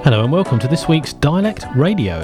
Hello and welcome to this week's Dialect Radio.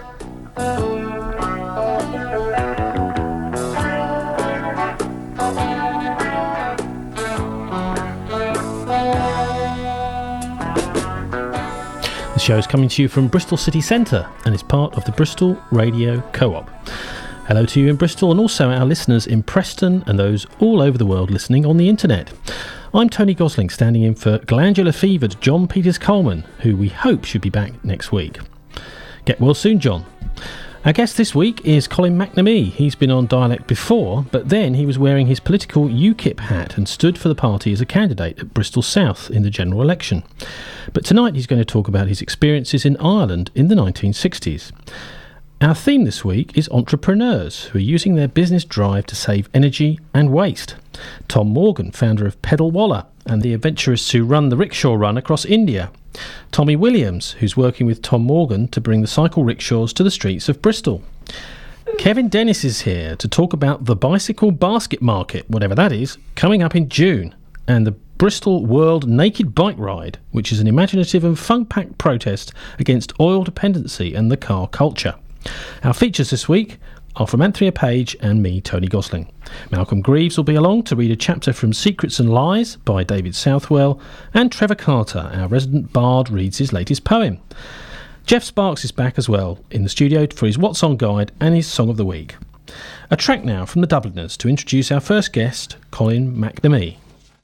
The show is coming to you from Bristol City Centre and is part of the Bristol Radio Co-op. Hello to you in Bristol and also our listeners in Preston and those all over the world listening on the internet. I'm Tony Gosling, standing in for glandular-fevered John Peters-Coleman, who we hope should be back next week. Get well soon, John. Our guest this week is Colin McNamee. He's been on Dialect before, but then he was wearing his political UKIP hat and stood for the party as a candidate at Bristol South in the general election. But tonight he's going to talk about his experiences in Ireland in the 1960s. Our theme this week is entrepreneurs who are using their business drive to save energy and waste. Tom Morgan, founder of Pedal Walla, and the adventurers who run the rickshaw run across India. Tommy Williams, who's working with Tom Morgan to bring the cycle rickshaws to the streets of Bristol. Kevin Dennis is here to talk about the Bicycle Basket Market, whatever that is, coming up in June, and the Bristol World Naked Bike Ride, which is an imaginative and fun-packed protest against oil dependency and the car culture. Our features this week are from Anthea Page and me, Tony Gosling. Malcolm Greaves will be along to read a chapter from Secrets and Lies by David Southwell, and Trevor Carter, our resident bard, reads his latest poem. Jeff Sparks is back as well in the studio for his What's On guide and his Song of the Week. A track now from the Dubliners to introduce our first guest, Colin McNamee.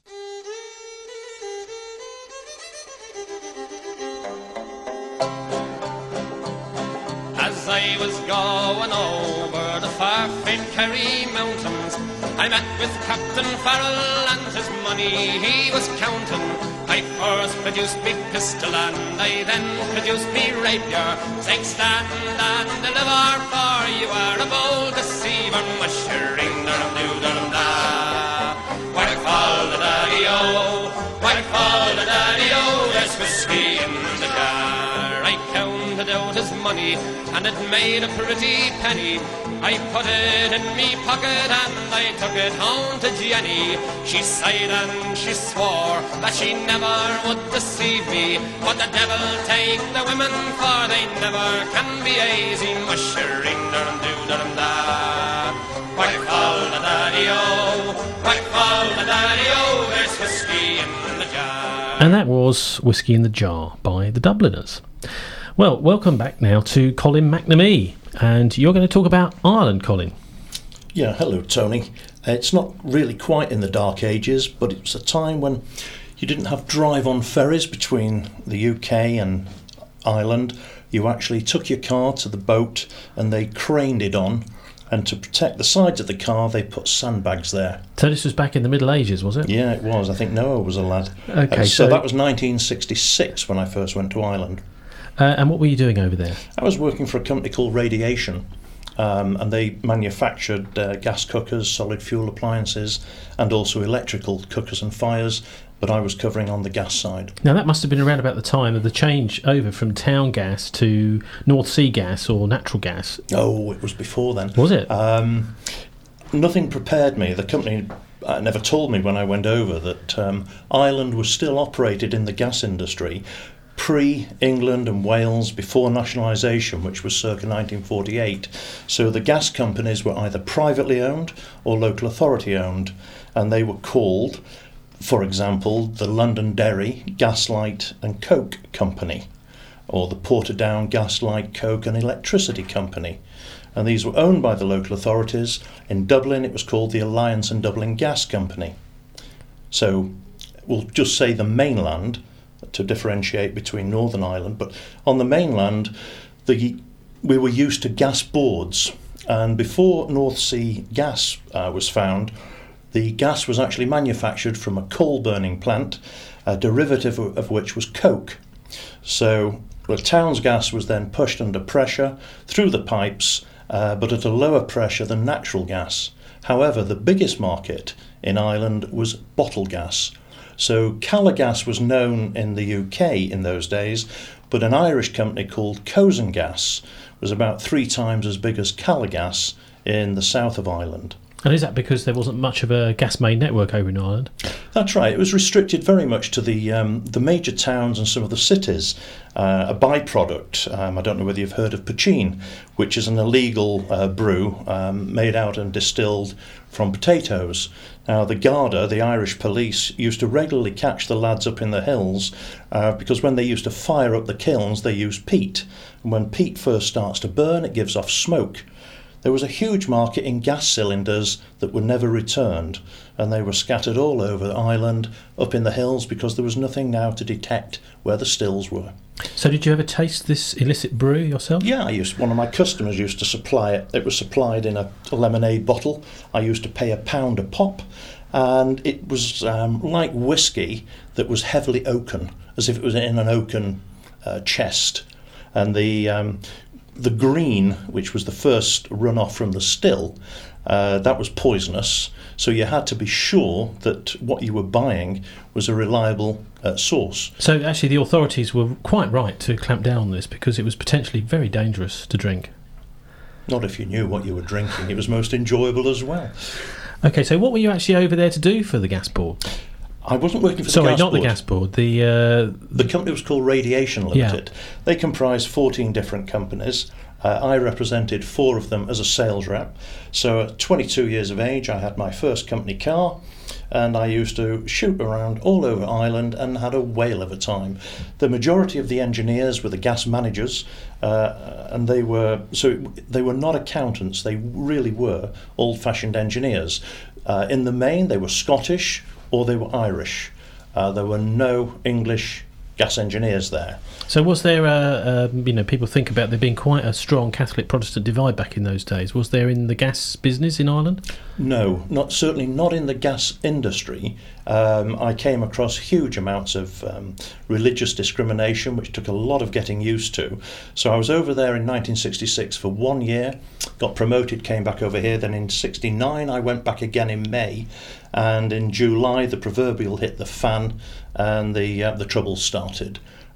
I was going over the far famed Kerry mountains. I met with Captain Farrell and his money he was counting. I first produced me pistol and I then produced me rapier. Saying stand and deliver, for you are a bold deceiver. Mushering da-dum-doo-da-dum-da. What I call the daddy-o, what I call the daddy-o. There's whiskey in the jar. I counted out his money and it made a pretty penny. I put it in me pocket and I took it home to Jenny. She sighed and she swore that she never would deceive me. But the devil take the women, for they never can be easy. Mushering dum-doo-dum-da. What you call the daddy-o, what you call the daddy-o. There's whiskey in the jar. And that was Whiskey in the Jar by the Dubliners. Well, welcome back now to Colin McNamee, and you're going to talk about Ireland, Colin. Yeah, hello, Tony. It's not really quite in the dark ages, but it's a time when you didn't have drive-on ferries between the UK and Ireland. You actually took your car to the boat and they craned it on, and to protect the sides of the car, they put sandbags there. So this was back in the Middle Ages, was it? Yeah, it was. I think Noah was a lad. Okay, so that was 1966 when I first went to Ireland. And what were you doing over there? I was working for a company called Radiation, and they manufactured gas cookers, solid fuel appliances, and also electrical cookers and fires, but I was covering on the gas side. Now that must have been around about the time of the change over from town gas to North Sea gas or natural gas. Oh, it was before then. Was it? Nothing prepared me. The company never told me when I went over that Ireland was still operated in the gas industry pre-England and Wales, before nationalisation, which was circa 1948. So the gas companies were either privately owned or local authority owned, and they were called, for example, the Londonderry Gaslight and Coke Company, or the Portadown Gaslight, Coke and Electricity Company. And these were owned by the local authorities. In Dublin it was called the Alliance and Dublin Gas Company. So we'll just say the mainland to differentiate between Northern Ireland, but on the mainland we were used to gas boards, and before North Sea gas was found, the gas was actually manufactured from a coal burning plant, a derivative of which was coke. So the town's gas was then pushed under pressure through the pipes, but at a lower pressure than natural gas. However, the biggest market in Ireland was bottle gas. So Calagas was known in the UK in those days, but an Irish company called Cozen Gas was about 3 times as big as Calagas in the south of Ireland. And is that because there wasn't much of a gas main network over in Ireland? That's right. It was restricted very much to the major towns and some of the cities. A byproduct, I don't know whether you've heard of poitín, which is an illegal brew made out and distilled from potatoes. Now, the Garda, the Irish police, used to regularly catch the lads up in the hills because when they used to fire up the kilns, they used peat. And when peat first starts to burn, it gives off smoke. There was a huge market in gas cylinders that were never returned, and they were scattered all over Ireland, up in the hills, because there was nothing now to detect where the stills were. So did you ever taste this illicit brew yourself? Yeah, one of my customers used to supply it. It was supplied in a lemonade bottle. I used to pay £1 a pop, and it was like whiskey that was heavily oaken, as if it was in an oaken chest. And the green, which was the first runoff from the still, that was poisonous. So you had to be sure that what you were buying was a reliable source. So actually the authorities were quite right to clamp down on this because it was potentially very dangerous to drink. Not if you knew what you were drinking. It was most enjoyable as well. Okay, so what were you actually over there to do for the gas board? I wasn't working for the gas board. Sorry, not the gas board. The company was called Radiation Limited. Yeah. They comprised 14 different companies. I represented 4 of them as a sales rep. So at 22 years of age, I had my first company car, and I used to shoot around all over Ireland and had a whale of a time. The majority of the engineers were the gas managers, and they were not accountants. They really were old-fashioned engineers. In the main, they were Scottish or they were Irish. There were no English gas engineers there. So was there people think about there being quite a strong Catholic-Protestant divide back in those days. Was there in the gas business in Ireland? No, certainly not in the gas industry. I came across huge amounts of religious discrimination, which took a lot of getting used to. So I was over there in 1966 for 1 year, got promoted, came back over here. Then in 69 I went back again in May, and in July the proverbial hit the fan and the trouble started.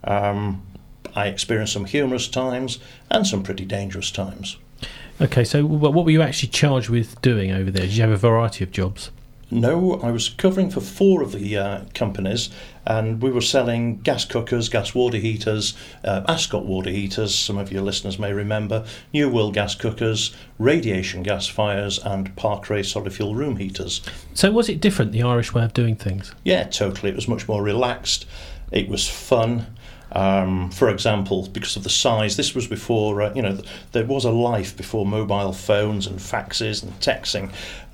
I experienced some humorous times and some pretty dangerous times. Okay, so what were you actually charged with doing over there? Did you have a variety of jobs? No, I was covering for 4 of the companies, and we were selling gas cookers, gas water heaters, Ascot water heaters, some of your listeners may remember, New World gas cookers, radiation gas fires, and Parkray solid fuel room heaters. So was it different, the Irish way of doing things? Yeah, totally. It was much more relaxed. It was fun. For example, because of the size, this was before, there was a life before mobile phones and faxes and texting.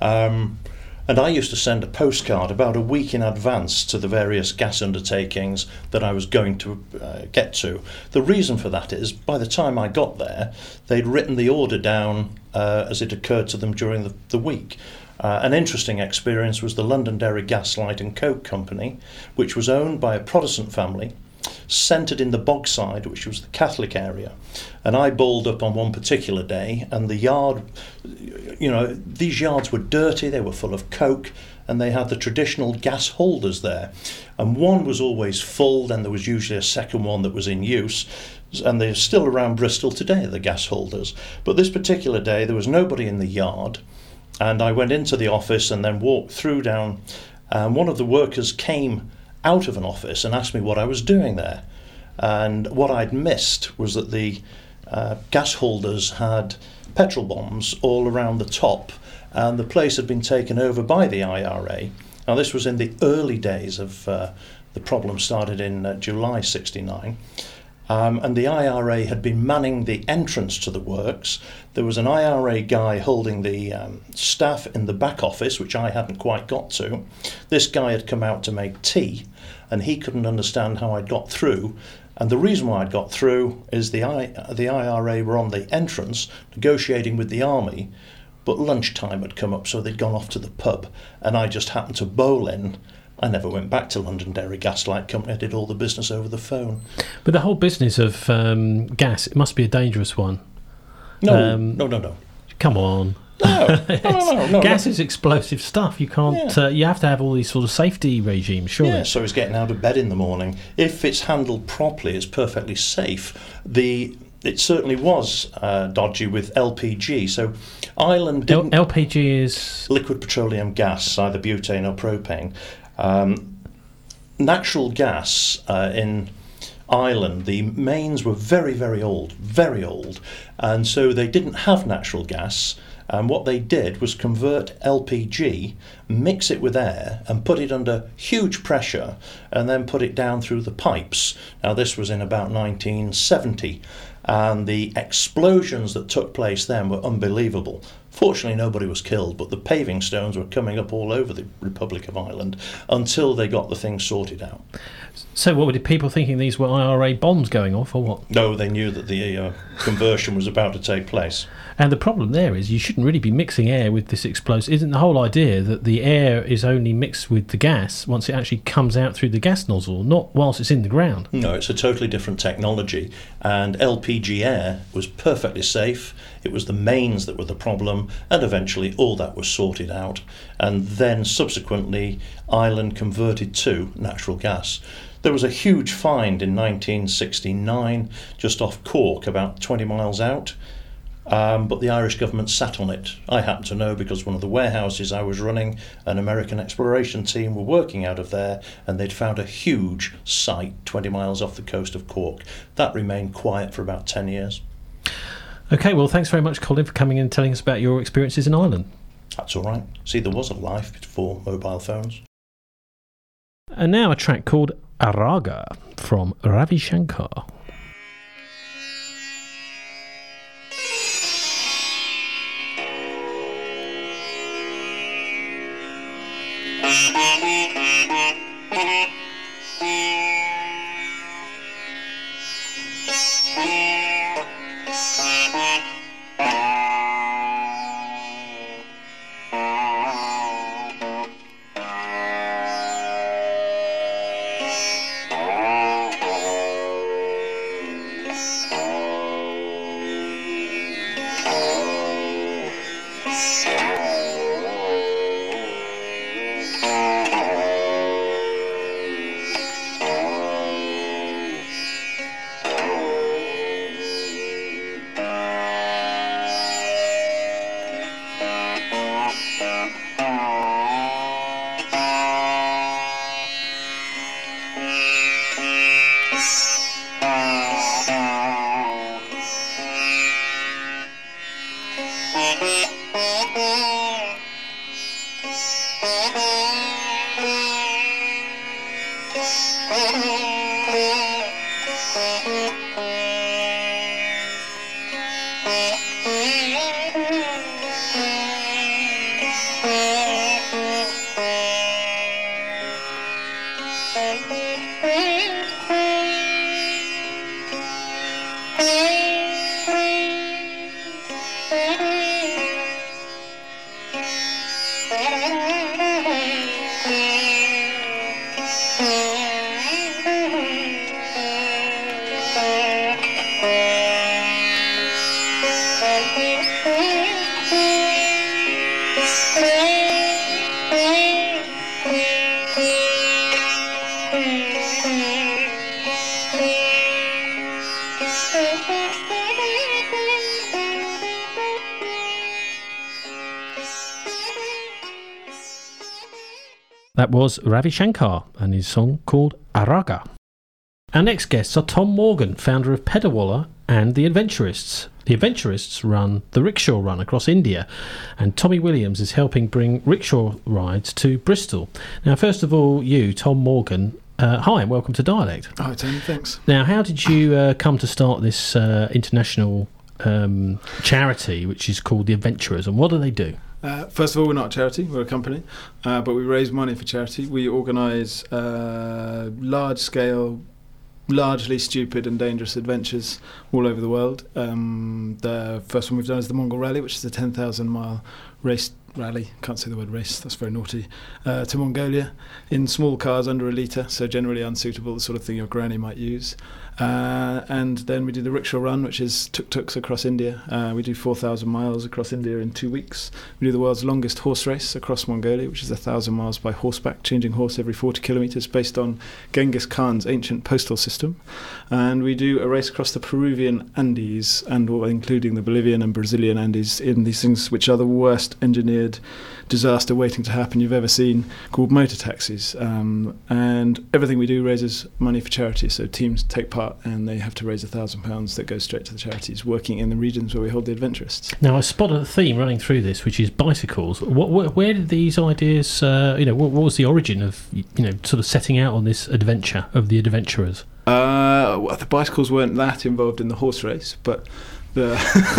And I used to send a postcard about a week in advance to the various gas undertakings that I was going to get to. The reason for that is, by the time I got there, they'd written the order down as it occurred to them during the week. An interesting experience was the Londonderry Gas Light and Coke Company, which was owned by a Protestant family, centred in the Bogside, which was the Catholic area. And I balled up on one particular day, and the yard, these yards were dirty, they were full of coke, and they had the traditional gas holders there. And one was always full, then there was usually a second one that was in use, and they're still around Bristol today, the gas holders. But this particular day, there was nobody in the yard, and I went into the office and then walked through down, and one of the workers came out of an office and asked me what I was doing there. And what I'd missed was that the gas holders had petrol bombs all around the top, and the place had been taken over by the IRA. Now this was in the early days of the problem started in July 69. And the IRA had been manning the entrance to the works. There was an IRA guy holding the staff in the back office, which I hadn't quite got to. This guy had come out to make tea, and he couldn't understand how I'd got through. And the reason why I'd got through is the IRA were on the entrance negotiating with the army, but lunchtime had come up, so they'd gone off to the pub, and I just happened to bowl in. I never went back to Londonderry Gas Light Company. I did all the business over the phone. But the whole business of gas, it must be a dangerous one. No. Come on. No. Gas is explosive stuff. You can't. Yeah. You have to have all these sort of safety regimes, surely. Yeah, so it's getting out of bed in the morning. If it's handled properly, it's perfectly safe. It certainly was dodgy with LPG. So Ireland didn't... LPG is... liquid petroleum gas, either butane or propane. Natural gas in Ireland, the mains were very, very old, and so they didn't have natural gas. And what they did was convert LPG, mix it with air, and put it under huge pressure, and then put it down through the pipes. Now, this was in about 1970, and the explosions that took place then were unbelievable. Fortunately, nobody was killed, but the paving stones were coming up all over the Republic of Ireland until they got the thing sorted out. So what were the people thinking these were IRA bombs going off, or what? No, they knew that the conversion was about to take place. And the problem there is you shouldn't really be mixing air with this explosive. Isn't the whole idea that the air is only mixed with the gas once it actually comes out through the gas nozzle, not whilst it's in the ground? No, it's a totally different technology, and LPG air was perfectly safe. It was the mains that were the problem, and eventually all that was sorted out, and then subsequently Ireland converted to natural gas. There was a huge find in 1969 just off Cork, about 20 miles out. But the Irish government sat on it. I happen to know because one of the warehouses I was running, an American exploration team were working out of there, and they'd found a huge site 20 miles off the coast of Cork. That remained quiet for about 10 years. OK, well, thanks very much, Colin, for coming in and telling us about your experiences in Ireland. That's all right. See, there was a life before mobile phones. And now a track called Araga from Ravi Shankar. That was Ravi Shankar and his song called Araga. Our next guests are Tom Morgan, founder of Pedawalla and The Adventurists. The Adventurists run the rickshaw run across India, and Tommy Williams is helping bring rickshaw rides to Bristol. Now, first of all, you, Tom Morgan, hi and welcome to Dialect. Hi, Tony, thanks. Now, how did you come to start this international charity, which is called The Adventurers, and what do they do? First of all, we're not a charity, we're a company, but we raise money for charity. We organise large-scale, largely stupid and dangerous adventures all over the world. The first one we've done is the Mongol Rally, which is a 10,000-mile rally, can't say the word race, that's very naughty, to Mongolia in small cars under a litre, so generally unsuitable, the sort of thing your granny might use. And then we do the rickshaw run, which is tuk-tuks across India. We do 4,000 miles across India in 2 weeks. We do the world's longest horse race across Mongolia, which is 1,000 miles by horseback, changing horse every 40 kilometres, based on Genghis Khan's ancient postal system. And we do a race across the Peruvian Andes, and including the Bolivian and Brazilian Andes, in these things which are the worst engineered engineered disaster waiting to happen you've ever seen, called Motor Taxis. And everything we do raises money for charity. So teams take part and they have to raise £1,000 that goes straight to the charities working in the regions where we hold the adventurists. Now, I spotted a theme running through this, which is bicycles. Where did these ideas, what was the origin of, sort of setting out on this adventure of the adventurers? Well, the bicycles weren't that involved in the horse race, but I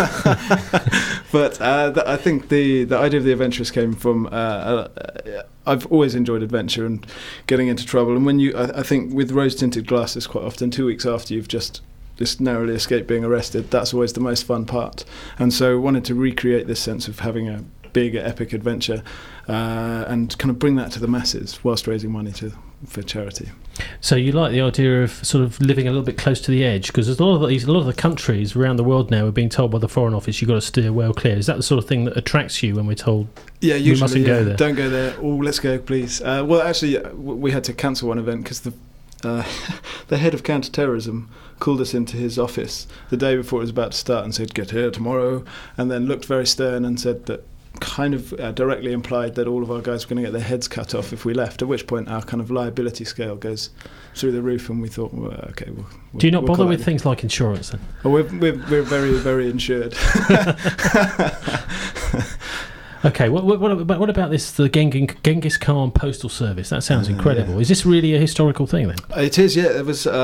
think the idea of the adventurous came from I've always enjoyed adventure and getting into trouble, and when I think with rose tinted glasses, quite often 2 weeks after you've just narrowly escaped being arrested, that's always the most fun part. And so I wanted to recreate this sense of having a big epic adventure and kind of bring that to the masses whilst raising money for charity. So you like the idea of sort of living a little bit close to the edge, because there's a lot of the countries around the world now are being told by the Foreign Office you've got to steer well clear. Is that the sort of thing that attracts you when we're told usually, we mustn't go there? Don't go there. Oh, let's go, please. Well, actually, we had to cancel one event because the head of counter-terrorism called us into his office the day before it was about to start and said, "Get here tomorrow," and then looked very stern and said that kind of directly implied that all of our guys were going to get their heads cut off if we left, at which point our kind of liability scale goes through the roof, and we thought, well, okay, do you not bother with things like insurance then? Well, we're very, very insured. Okay, what about this, the Genghis Khan Postal Service? That sounds incredible. Yeah. Is this really a historical thing then? It is, yeah. It was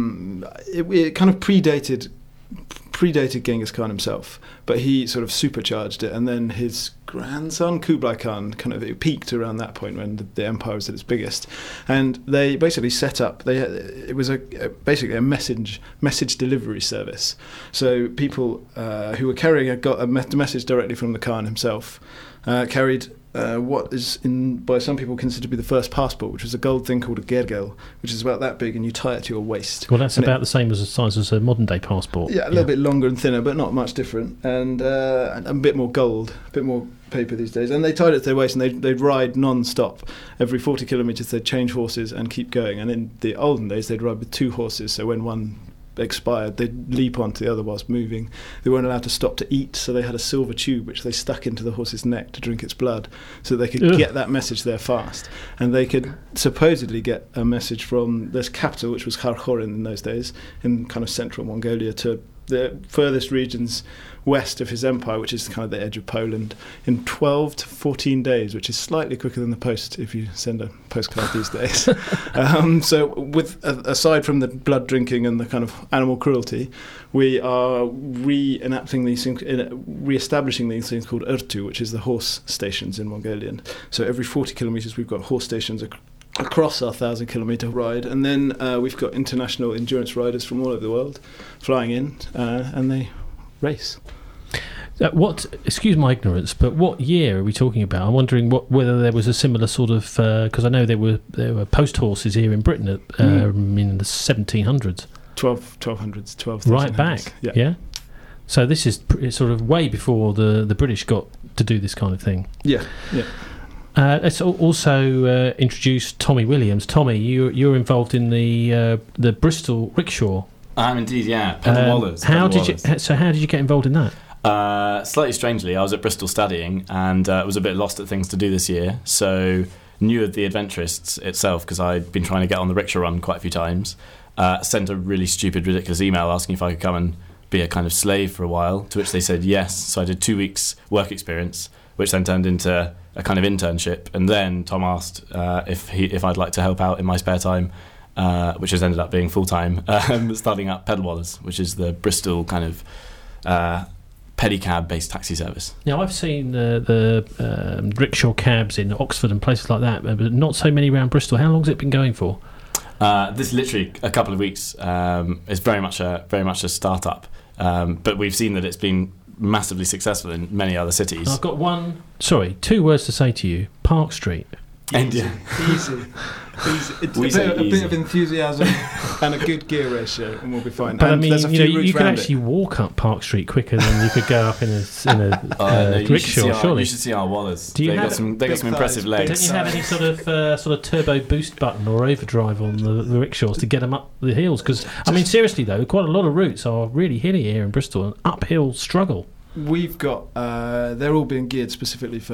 it kind of predated Genghis Khan himself, but he sort of supercharged it, and then his grandson Kublai Khan it peaked around that point when the empire was at its biggest, and they basically set up. It was basically a message delivery service. So people who were carrying a message directly from the Khan himself carried what is by some people considered to be the first passport, which was a gold thing called a gergel, which is about that big, and you tie it to your waist. Well, that's about the same as the size as a modern day passport. Yeah, a little bit longer and thinner, but not much different, and a bit more gold, a bit more paper these days. And they tied it to their waist, and they'd ride non-stop. Every 40 kilometres they'd change horses and keep going. And in the olden days they'd ride with two horses, so when one expired they'd leap onto the other whilst moving. They weren't allowed to stop to eat, so they had a silver tube which they stuck into the horse's neck to drink its blood, so they could get that message there fast. And they could supposedly get a message from this capital, which was Kharkhorin in those days, in kind of central Mongolia, to the furthest regions west of his empire, which is kind of the edge of Poland, in 12 to 14 days, which is slightly quicker than the post if you send a postcard these days. So aside from the blood drinking and the kind of animal cruelty, we are re-establishing these things called Ertu, which is the horse stations in Mongolian. So every 40 kilometres we've got horse stations across our 1,000-kilometre ride, and then we've got international endurance riders from all over the world flying in, and they race. Excuse my ignorance, but what year are we talking about? I'm wondering whether there was a similar sort of, because I know there were post horses here in Britain in the 1700s. 1200s. Right back, yeah. So this is sort of way before the British got to do this kind of thing. Yeah. Let's also introduce Tommy Williams. Tommy, you're involved in the Bristol rickshaw. I'm indeed, yeah. Pedal Wallers. How did you get involved in that? Slightly strangely, I was at Bristol studying and was a bit lost at things to do this year, so knew of the Adventurists itself because I'd been trying to get on the rickshaw run quite a few times. Sent a really stupid, ridiculous email asking if I could come and be a kind of slave for a while, to which they said yes. So I did 2 weeks work experience, which then turned into a kind of internship, and then Tom asked if I'd like to help out in my spare time, which has ended up being full-time, starting up Pedal Wallers, which is the Bristol kind of pedicab-based taxi service. Now, I've seen the rickshaw cabs in Oxford and places like that, but not so many around Bristol. How long has it been going for? This is literally a couple of weeks. It's very much a start-up, but we've seen that it's been massively successful in many other cities. I've got 2 words to say to you: Park Street. Easy. It's a bit of enthusiasm and a good gear ratio, and we'll be fine. But and I mean, there's a few you could routes actually walk up Park Street quicker than you could go up in a rickshaw. Surely, you should see our Wallers. They got some impressive legs. Don't you have any sort of turbo boost button or overdrive on the rickshaws to get them up the hills? Because I mean, seriously though, quite a lot of routes are really hilly here in Bristol, an uphill struggle. We've got they're all being geared specifically for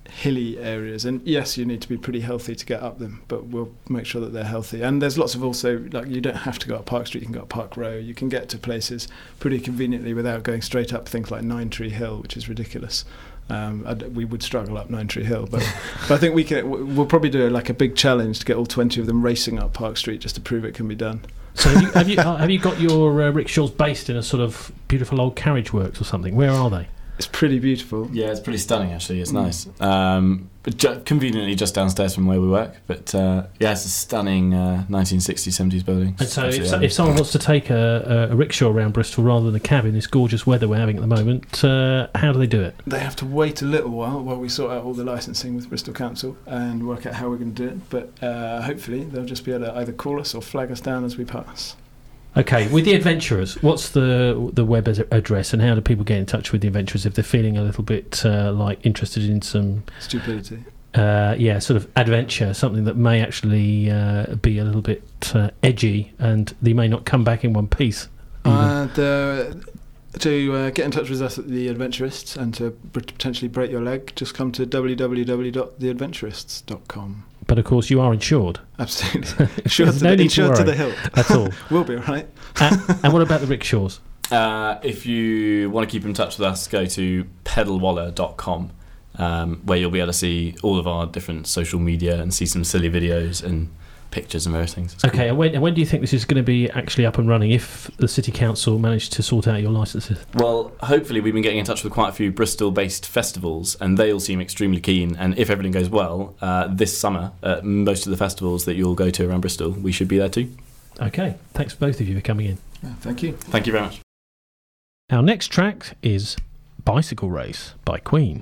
hilly areas, and yes, you need to be pretty healthy to get up them, but we'll make sure that they're healthy. And there's lots of also, like, you don't have to go up Park Street, you can go up Park Row. You can get to places pretty conveniently without going straight up things like Nine Tree Hill, which is ridiculous. We would struggle up Nine Tree Hill, but I think we'll probably do like a big challenge to get all 20 of them racing up Park Street just to prove it can be done. So have you got your rickshaws based in a sort of beautiful old carriage works or something? Where are they? It's pretty beautiful. Yeah, it's pretty stunning actually. It's nice. But conveniently just downstairs from where we work. But yeah, it's a stunning 1960s, 70s building. And so if someone wants to take a rickshaw around Bristol rather than a cab in this gorgeous weather we're having at the moment, how do they do it? They have to wait a little while we sort out all the licensing with Bristol Council and work out how we're going to do it. But hopefully they'll just be able to either call us or flag us down as we pass. Okay, with the adventurers, what's the web address, and how do people get in touch with the adventurers if they're feeling a little bit like interested in some stupidity? Sort of adventure, something that may actually be a little bit edgy, and they may not come back in one piece. To get in touch with us at The Adventurists and to potentially break your leg, just come to www.theadventurists.com. But of course, you are insured. Absolutely. Insured to the hilt. At all. We'll be all right. And what about the rickshaws? If you want to keep in touch with us, go to pedalwaller.com, where you'll be able to see all of our different social media and see some silly videos and pictures and various things. It's okay, cool. and when do you think this is going to be actually up and running, if the City Council managed to sort out your licences? Well, hopefully we've been getting in touch with quite a few Bristol-based festivals, and they all seem extremely keen, and if everything goes well, this summer, most of the festivals that you'll go to around Bristol, we should be there too. Okay, thanks both of you for coming in. Yeah, thank you. Thank you very much. Our next track is Bicycle Race by Queen.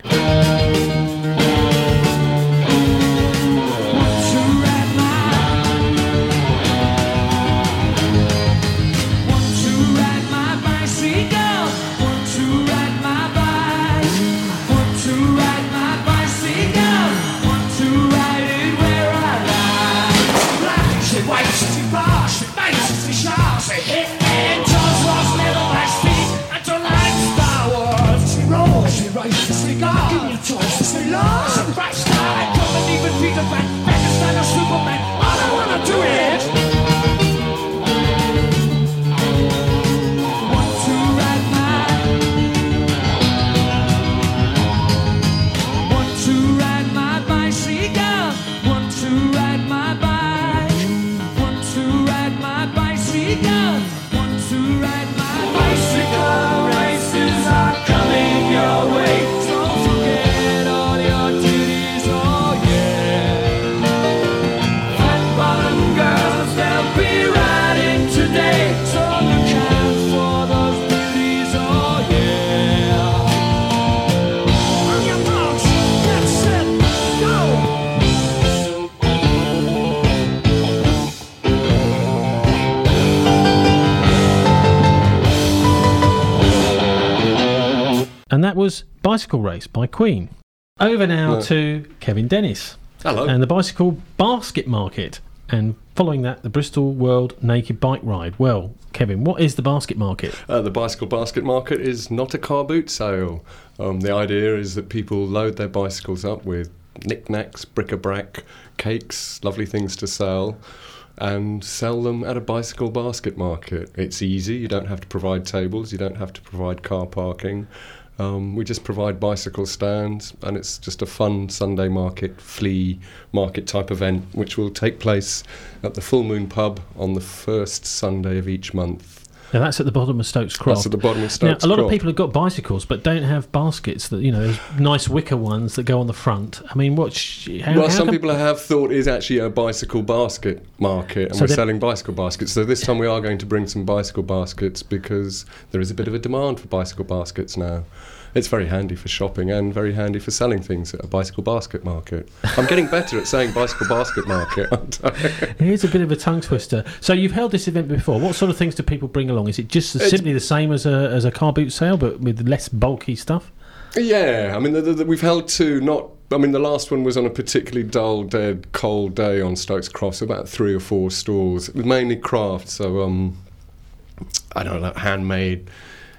And that was Bicycle Race by Queen. Over now to Kevin Dennis. Hello. And the Bicycle Basket Market. And following that, the Bristol World Naked Bike Ride. Well, Kevin, what is the basket market? The Bicycle Basket Market is not a car boot sale. The idea is that people load their bicycles up with knickknacks, bric-a-brac, cakes, lovely things to sell, and sell them at a bicycle basket market. It's easy. You don't have to provide tables. You don't have to provide car parking. We just provide bicycle stands, and it's just a fun Sunday market, flea market type event, which will take place at the Full Moon Pub on the first Sunday of each month. Now that's at the bottom of Stokes Croft. That's at the bottom of Stokes Croft. Now, a lot of people have got bicycles but don't have baskets. That, you know, there's nice wicker ones that go on the front. I mean, some people have thought it's actually a bicycle basket market, and we're selling bicycle baskets. So this time we are going to bring some bicycle baskets because there is a bit of a demand for bicycle baskets now. It's very handy for shopping and very handy for selling things at a bicycle basket market. I'm getting better at saying bicycle basket market, aren't I? Here's a bit of a tongue twister. So you've held this event before. What sort of things do people bring along? Is it just simply the same as a car boot sale, but with less bulky stuff? Yeah, I mean, we've held two. The last one was on a particularly dull, dead, cold day on Stokes Croft, so about 3 or 4 stalls. It was mainly craft, so I don't know, handmade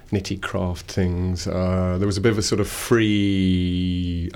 nitty craft things. There was a bit of a sort of free,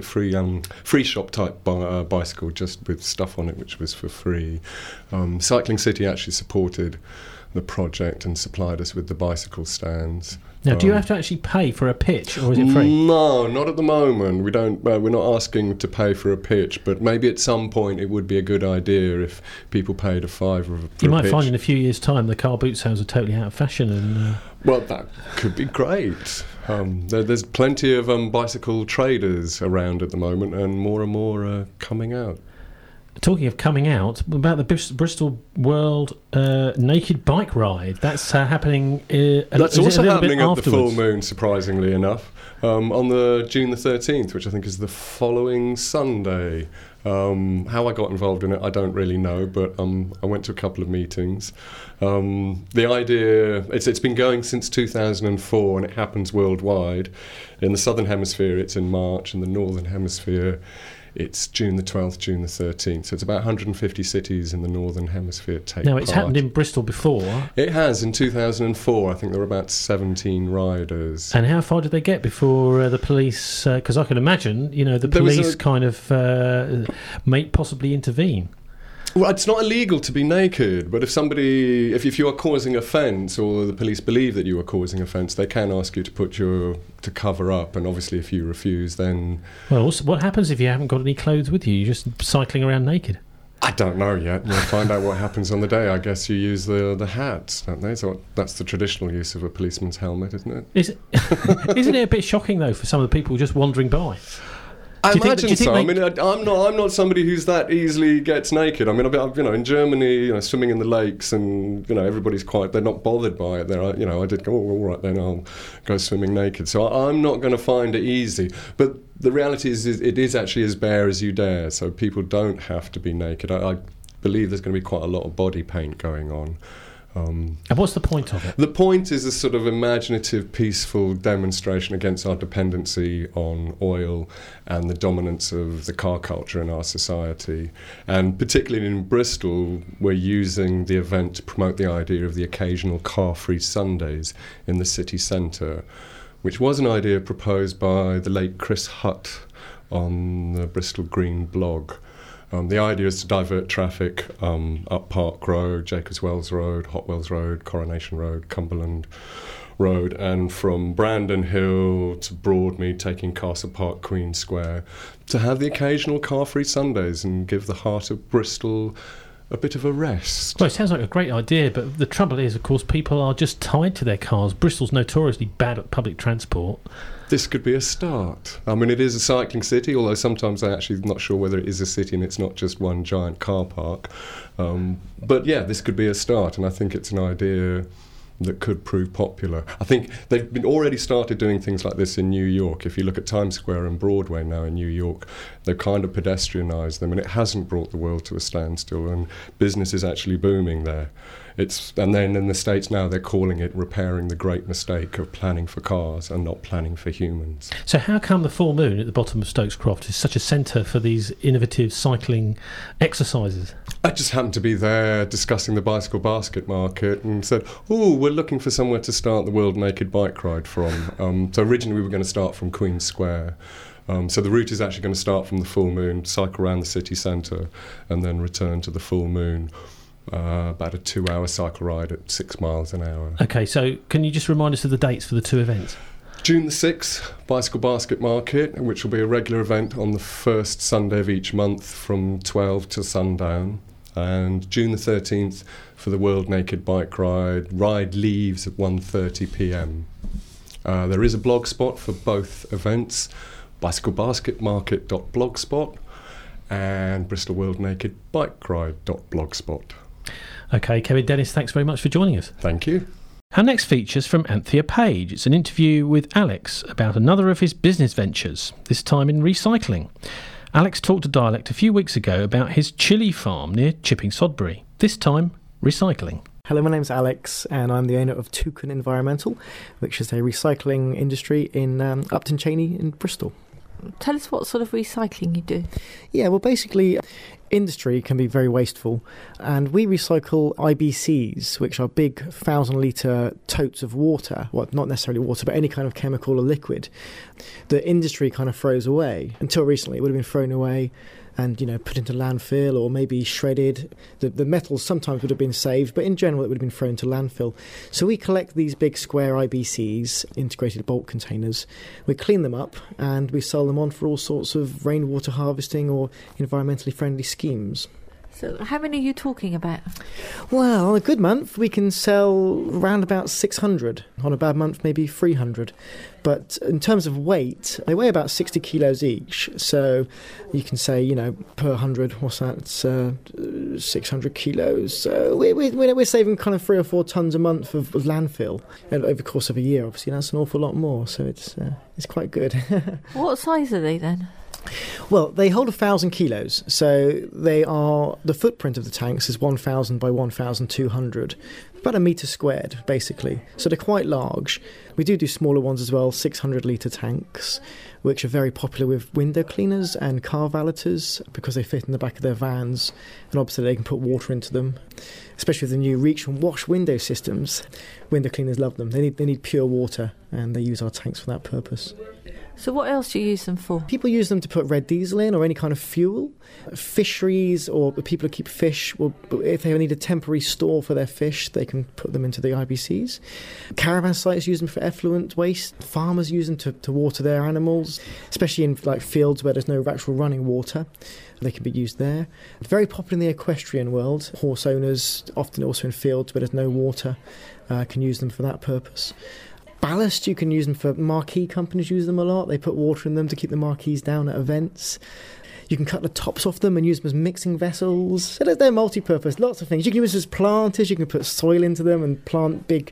free shop type bicycle, just with stuff on it which was for free. Cycling City actually supported the project and supplied us with the bicycle stands. Now, do you have to actually pay for a pitch, or is it free? No, not at the moment. We don't. We're not asking to pay for a pitch, but maybe at some point it would be a good idea if people paid a £5 for you a might pitch. find in a few years' time the car boot sales are totally out of fashion, and well, that could be great. There's plenty of bicycle traders around at the moment, and more are coming out. talking of coming out, about the Bristol World Naked Bike Ride. That's happening. That's also happening at afterwards? the full moon, surprisingly enough, on the June the 13th, which I think is the following Sunday. How I got involved in it, I don't really know, but I went to a couple of meetings. The idea, it's been going since 2004, and it happens worldwide. In the Southern Hemisphere, it's in March. In the Northern Hemisphere, it's June the 12th, June the 13th. So it's about 150 cities in the Northern Hemisphere take part. Now, it's happened in Bristol before. It has, in 2004. I think there were about 17 riders. And how far did they get before the police... Because I can imagine, the police kind of may possibly intervene. Well, it's not illegal to be naked, but if you are causing offence, or the police believe that you are causing offence, they can ask you to cover up, and obviously if you refuse, then... Well, also, what happens if you haven't got any clothes with you? You're just cycling around naked? I don't know yet. We'll find out what happens on the day. I guess you use the hats, don't they? So that's the traditional use of a policeman's helmet, isn't it? Isn't it a bit shocking, though, for some of the people just wandering by? I imagine so. I mean, I'm not somebody who's that easily gets naked. I mean, in Germany, swimming in the lakes, and everybody's they're not bothered by it. I did go, all right, then I'll go swimming naked. So I'm not going to find it easy. But the reality is it is actually as bare as you dare. So people don't have to be naked. I believe there's going to be quite a lot of body paint going on. And what's the point of it? The point is a sort of imaginative, peaceful demonstration against our dependency on oil and the dominance of the car culture in our society. And particularly in Bristol, we're using the event to promote the idea of the occasional car-free Sundays in the city centre, which was an idea proposed by the late Chris Hutt on the Bristol Green blog. The idea is to divert traffic up Park Road, Jacobs Wells Road, Hot Wells Road, Coronation Road, Cumberland Road, and from Brandon Hill to Broadmead, taking Castle Park, Queen Square, to have the occasional car-free Sundays and give the heart of Bristol a bit of a rest. Well, it sounds like a great idea, but the trouble is, of course, people are just tied to their cars. Bristol's notoriously bad at public transport. This could be a start. I mean, it is a cycling city, although sometimes I'm actually not sure whether it is a city and it's not just one giant car park. But yeah, this could be a start, and I think it's an idea that could prove popular. I think they've already started doing things like this in New York. If you look at Times Square and Broadway now in New York, they've kind of pedestrianised them, and it hasn't brought the world to a standstill, and business is actually booming there. And then in the States now, they're calling it repairing the great mistake of planning for cars and not planning for humans. So how come the Full Moon at the bottom of Stokes Croft is such a centre for these innovative cycling exercises? I just happened to be there discussing the bicycle basket market and said, we're looking for somewhere to start the World Naked Bike Ride from. So originally we were going to start from Queen Square. So the route is actually going to start from the Full Moon, cycle around the city centre, and then return to the Full Moon. About a 2-hour cycle ride at 6 miles an hour. OK, so can you just remind us of the dates for the two events? June the 6th, Bicycle Basket Market, which will be a regular event on the first Sunday of each month from 12 to sundown. And June the 13th for the World Naked Bike Ride. Ride leaves at 1:30pm. There is a blog spot for both events, bicyclebasketmarket.blogspot and Bristol World Naked Bike Ride.blogspot. OK, Kevin Dennis, thanks very much for joining us. Thank you. Our next feature's from Anthea Page. It's an interview with Alex about another of his business ventures, this time in recycling. Alex talked to Dialect a few weeks ago about his chili farm near Chipping Sodbury, this time recycling. Hello, my name's Alex, and I'm the owner of Toucan Environmental, which is a recycling industry in Upton Cheney in Bristol. Tell us what sort of recycling you do. Yeah, well, basically, industry can be very wasteful, and we recycle IBCs, which are big 1,000-litre totes of water. Well, not necessarily water, but any kind of chemical or liquid that industry kind of throws away. Until recently, it would have been thrown away and, put into landfill or maybe shredded. The metals sometimes would have been saved, but in general it would have been thrown to landfill. So we collect these big square IBCs, integrated bulk containers. We clean them up and we sell them on for all sorts of rainwater harvesting or environmentally friendly schemes. So how many are you talking about? Well, on a good month, we can sell around about 600. On a bad month, maybe 300. But in terms of weight, they weigh about 60 kilos each. So you can say, per 100, what's that? It's 600 kilos. So we're saving kind of 3 or 4 tons a month of landfill over the course of a year. Obviously, that's an awful lot more. So it's quite good. What size are they then? Well, they hold 1,000 kilos, so the footprint of the tanks is 1,000 by 1,200, about a metre squared, basically. So they're quite large. We do smaller ones as well, 600-litre tanks, which are very popular with window cleaners and car valeters because they fit in the back of their vans, and obviously they can put water into them. Especially with the new reach and wash window systems, window cleaners love them. They need pure water, and they use our tanks for that purpose. So what else do you use them for? People use them to put red diesel in or any kind of fuel. Fisheries or the people who keep fish, if they need a temporary store for their fish, they can put them into the IBCs. Caravan sites use them for effluent waste. Farmers use them to water their animals, especially in fields where there's no actual running water. They can be used there. Very popular in the equestrian world. Horse owners, often also in fields where there's no water, can use them for that purpose. Ballast, you can use them for marquee companies, use them a lot. They put water in them to keep the marquees down at events. You can cut the tops off them and use them as mixing vessels. So they're multi-purpose, lots of things. You can use them as planters, you can put soil into them and plant big,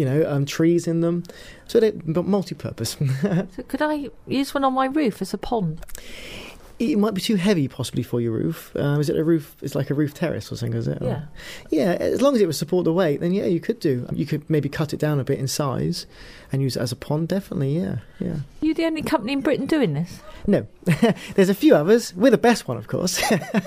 trees in them. So they're multi-purpose. So could I use one on my roof as a pond? It might be too heavy, possibly, for your roof. Is it a roof? It's like a roof terrace or something, is it? Yeah. Yeah, as long as it would support the weight, then yeah, you could do. You could maybe cut it down a bit in size and use it as a pond, definitely, yeah. Are you the only company in Britain doing this? No. There's a few others. We're the best one, of course.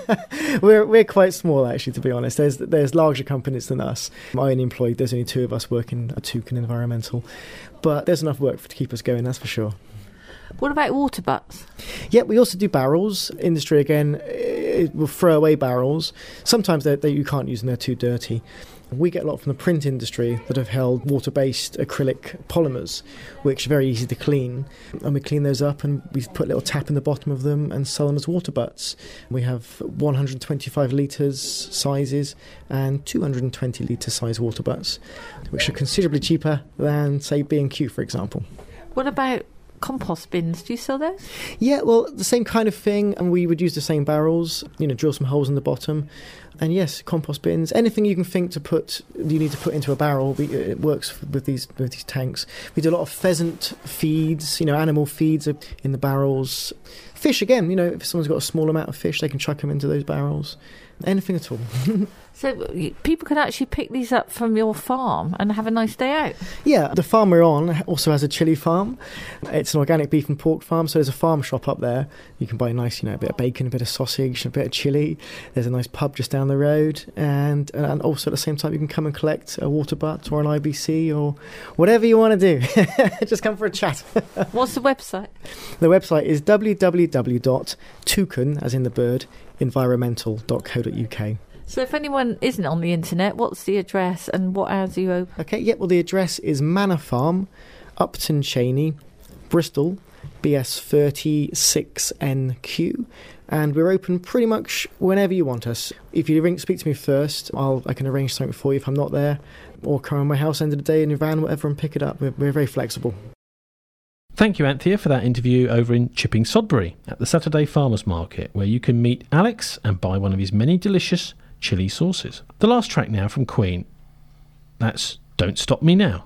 We're quite small, actually, to be honest. There's larger companies than us. There's only 2 of us working at Toucan Environmental. But there's enough work to keep us going, that's for sure. What about water butts? Yeah, we also do barrels. Industry, again, will throw away barrels. Sometimes you can't use them, they're too dirty. We get a lot from the print industry that have held water-based acrylic polymers, which are very easy to clean. And we clean those up and we put a little tap in the bottom of them and sell them as water butts. We have 125 litres sizes and 220 litre size water butts, which are considerably cheaper than, say, B&Q, for example. What about compost bins? Do you sell those? Yeah, well, the same kind of thing, and we would use the same barrels, drill some holes in the bottom. And yes, compost bins, anything you can think you need to put into a barrel, it works with these tanks. We do a lot of pheasant feeds, animal feeds in the barrels. Fish, again, if someone's got a small amount of fish, they can chuck them into those barrels. Anything at all. So people can actually pick these up from your farm and have a nice day out? Yeah, the farm we're on also has a chili farm. It's an organic beef and pork farm, so there's a farm shop up there. You can buy a nice, a bit of bacon, a bit of sausage, a bit of chili. There's a nice pub just down the road, and also at the same time you can come and collect a water butt or an IBC or whatever you want to do. Just come for a chat. What's the website? The website is www.toucan, as in the bird, environmental.co.uk. So if anyone isn't on the internet, what's the address and what hours are you open? Okay, yeah, well, the address is Manor Farm, Upton Cheney, Bristol, BS 36NQ, and we're open pretty much whenever you want us. If you speak to me first, I can arrange something for you if I'm not there, or come on my house end of the day in your van, whatever, and pick it up. We're very flexible. Thank you, Anthea, for that interview over in Chipping Sodbury at the Saturday Farmers Market, where you can meet Alex and buy one of his many delicious chili sauces. The last track now from Queen. That's Don't Stop Me Now.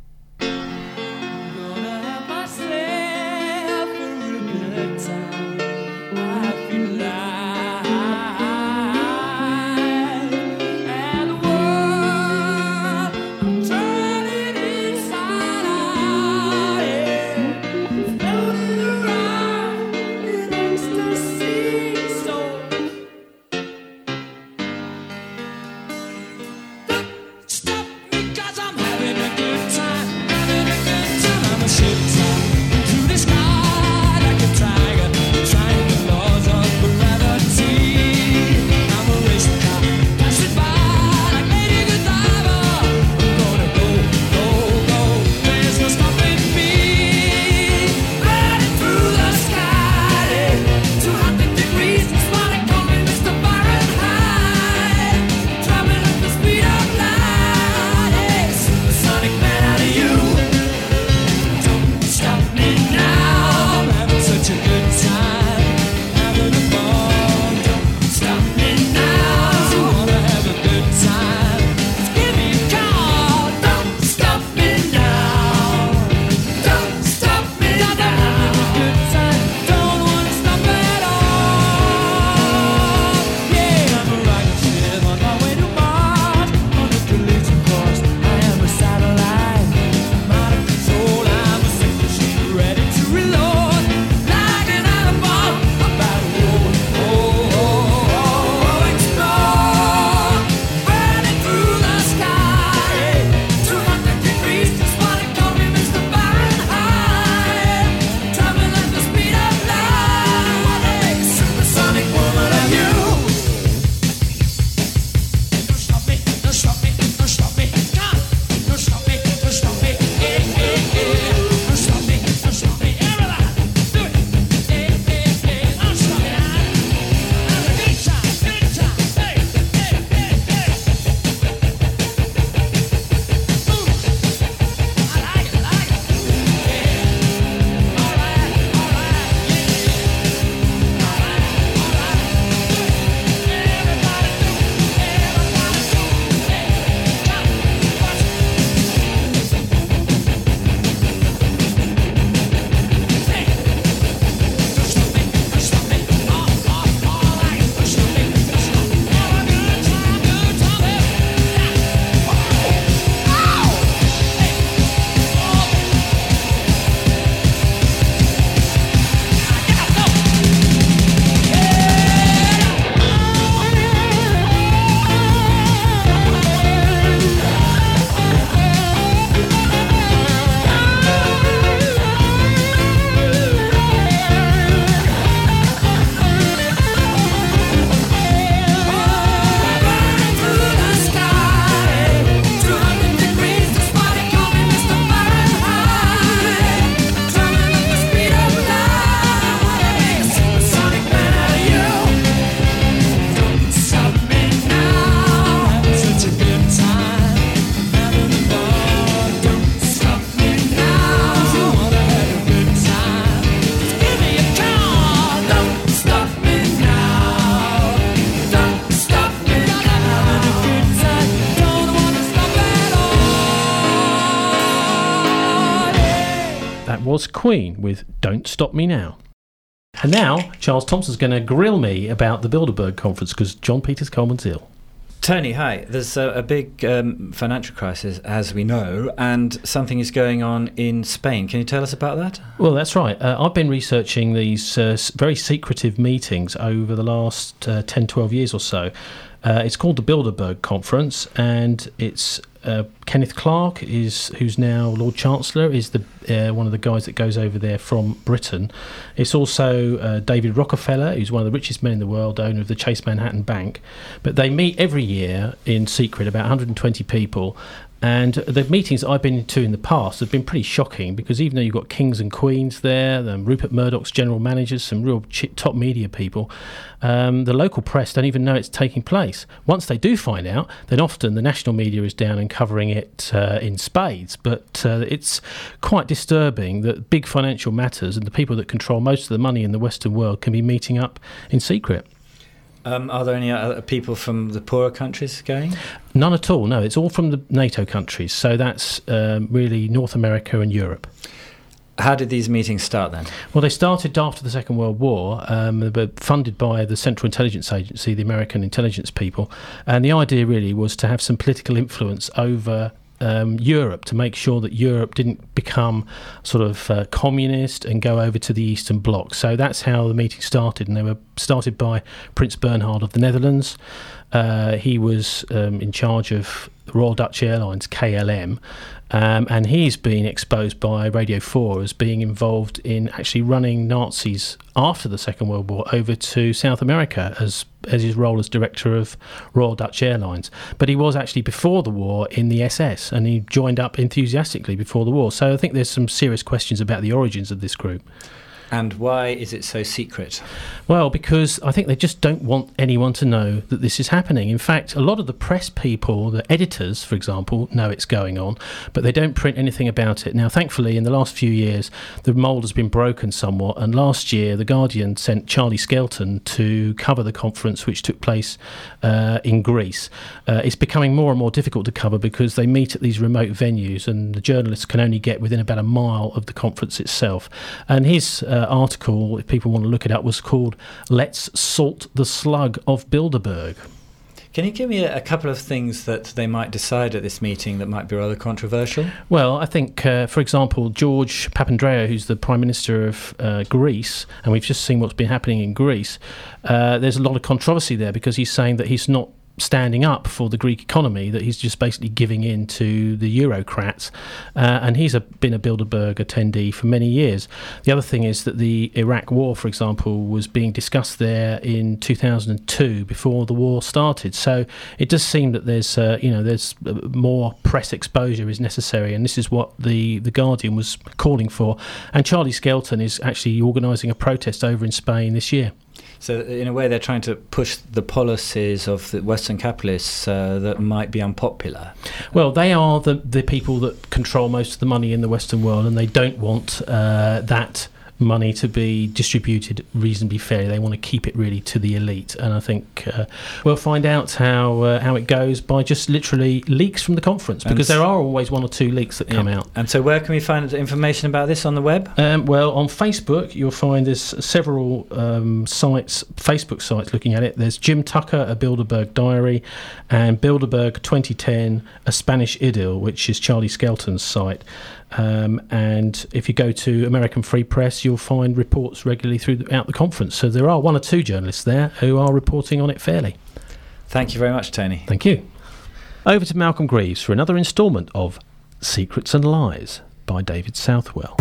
was Queen with Don't Stop Me Now. And now, Charles Thompson's going to grill me about the Bilderberg conference because John Peters Coleman's ill. Tony, hi. There's a big financial crisis, as we know, and something is going on in Spain. Can you tell us about that? Well, that's right. I've been researching these very secretive meetings over the last 10, 12 years or so. It's called the Bilderberg Conference, and it's Kenneth Clarke, who's now Lord Chancellor, is one of the guys that goes over there from Britain. It's also David Rockefeller, who's one of the richest men in the world, owner of the Chase Manhattan Bank. But they meet every year in secret, about 120 people. And the meetings I've been to in the past have been pretty shocking because even though you've got kings and queens there, Rupert Murdoch's general managers, some real top media people, the local press don't even know it's taking place. Once they do find out, then often the national media is down and covering it in spades. But it's quite disturbing that big financial matters and the people that control most of the money in the Western world can be meeting up in secret. Are there any other people from the poorer countries going? None at all, no. It's all from the NATO countries. So that's really North America and Europe. How did these meetings start then? Well, they started after the Second World War. They were funded by the Central Intelligence Agency, the American intelligence people. And the idea really was to have some political influence over Europe, to make sure that Europe didn't become sort of communist and go over to the Eastern Bloc. So that's how the meeting started, and they were started by Prince Bernhard of the Netherlands. He was in charge of the Royal Dutch Airlines, KLM, and he's been exposed by Radio 4 as being involved in actually running Nazis after the Second World War over to South America as his role as director of Royal Dutch Airlines. But he was actually before the war in the SS, and he joined up enthusiastically before the war. So I think there's some serious questions about the origins of this group. And why is it so secret? Well, because I think they just don't want anyone to know that this is happening. In fact, a lot of the press people, the editors, for example, know it's going on, but they don't print anything about it. Now, thankfully, in the last few years, the mould has been broken somewhat, and last year, The Guardian sent Charlie Skelton to cover the conference, which took place in Greece. It's becoming more and more difficult to cover because they meet at these remote venues, and the journalists can only get within about a mile of the conference itself. And his article, if people want to look it up, was called Let's Salt the Slug of Bilderberg. Can you give me a couple of things that they might decide at this meeting that might be rather controversial? Well, I think, for example, George Papandreou, who's the Prime Minister of Greece, and we've just seen what's been happening in Greece, there's a lot of controversy there because he's saying that he's not standing up for the Greek economy, that he's just basically giving in to the Eurocrats, and he's been a Bilderberg attendee for many years. The other thing is that the Iraq war, for example, was being discussed there in 2002 before the war started. So it does seem that there's more press exposure is necessary, and this is what the Guardian was calling for. And Charlie Skelton is actually organising a protest over in Spain this year. So in a way they're trying to push the policies of the Western capitalists that might be unpopular. Well, they are the people that control most of the money in the Western world, and they don't want that money to be distributed reasonably fairly. They want to keep it really to the elite, and I think we'll find out how it goes by just literally leaks from the conference, because there are always one or two leaks that come out. And so where can we find information about this on the web? Well, on Facebook you'll find there's several Facebook sites looking at it. There's Jim Tucker, A Bilderberg Diary, and Bilderberg 2010, A Spanish Idyll, which is Charlie Skelton's site. And if you go to American Free Press, you'll find reports regularly throughout the conference. So there are one or two journalists there who are reporting on it fairly. Thank you very much, Tony. Thank you. Over to Malcolm Greaves for another instalment of Secrets and Lies by David Southwell.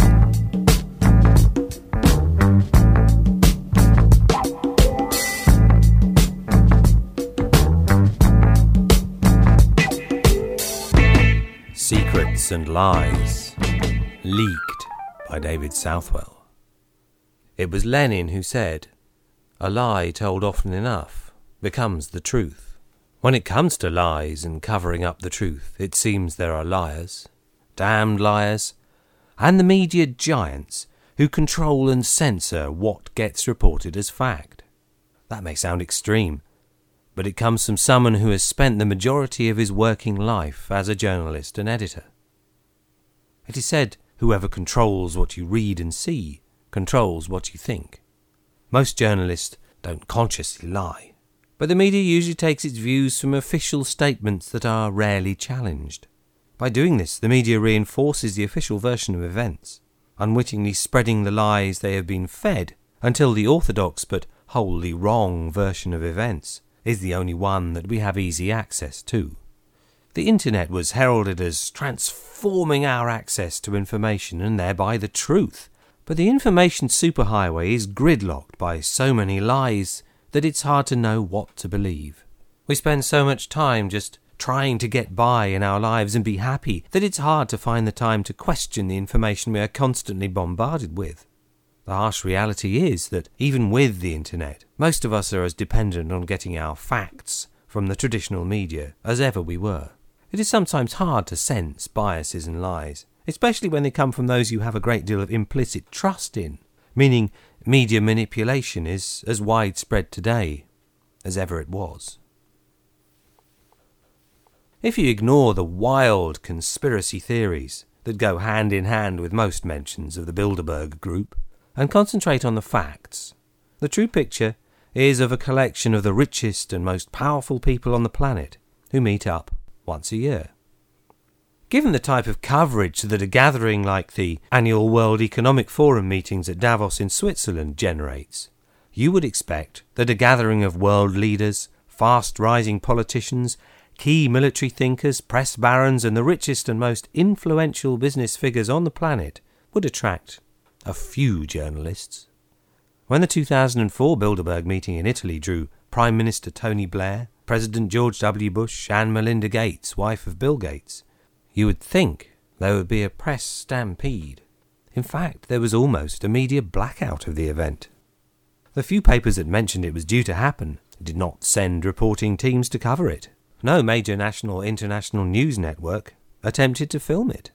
Secrets and Lies, leaked by David Southwell. It was Lenin who said, "A lie told often enough becomes the truth." When it comes to lies and covering up the truth, it seems there are liars, damned liars, and the media giants who control and censor what gets reported as fact. That may sound extreme, but it comes from someone who has spent the majority of his working life as a journalist and editor. It is said whoever controls what you read and see controls what you think. Most journalists don't consciously lie, but the media usually takes its views from official statements that are rarely challenged. By doing this, the media reinforces the official version of events, unwittingly spreading the lies they have been fed until the orthodox but wholly wrong version of events is the only one that we have easy access to. The internet was heralded as transforming our access to information and thereby the truth, but the information superhighway is gridlocked by so many lies that it's hard to know what to believe. We spend so much time just trying to get by in our lives and be happy that it's hard to find the time to question the information we are constantly bombarded with. The harsh reality is that even with the internet, most of us are as dependent on getting our facts from the traditional media as ever we were. It is sometimes hard to sense biases and lies, especially when they come from those you have a great deal of implicit trust in, meaning media manipulation is as widespread today as ever it was. If you ignore the wild conspiracy theories that go hand in hand with most mentions of the Bilderberg Group and concentrate on the facts, the true picture is of a collection of the richest and most powerful people on the planet who meet up once a year. Given the type of coverage that a gathering like the annual World Economic Forum meetings at Davos in Switzerland generates, you would expect that a gathering of world leaders, fast-rising politicians, key military thinkers, press barons and the richest and most influential business figures on the planet would attract a few journalists. When the 2004 Bilderberg meeting in Italy drew Prime Minister Tony Blair, President George W. Bush and Melinda Gates, wife of Bill Gates, you would think there would be a press stampede. In fact, there was almost a media blackout of the event. The few papers that mentioned it was due to happen did not send reporting teams to cover it. No major national or international news network attempted to film it.